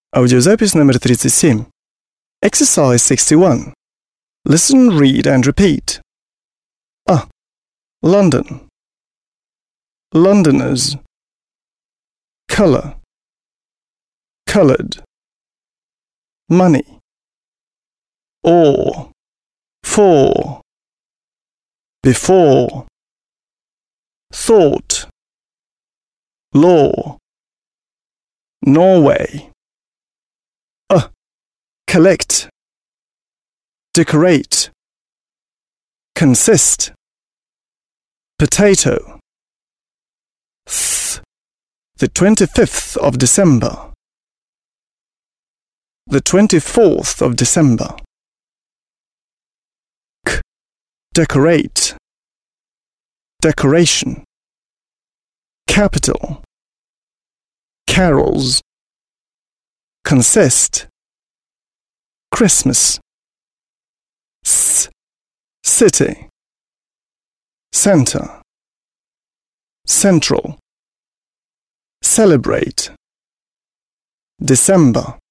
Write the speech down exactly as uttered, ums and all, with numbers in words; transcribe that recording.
Аудиозапись номер тридцать семь. Exercise sixty-one. Listen, read and repeat. A. London. Londoners. Color. Colored. Money. Or. For. Before. Thought. Law. Norway. A. Collect. Decorate. Consist. Potato. Th. The twenty-fifth of December. The twenty-fourth of December. K. Decorate. Decoration. Capital. Carols. Consist. Christmas. S. City. Center. Central. Celebrate. December.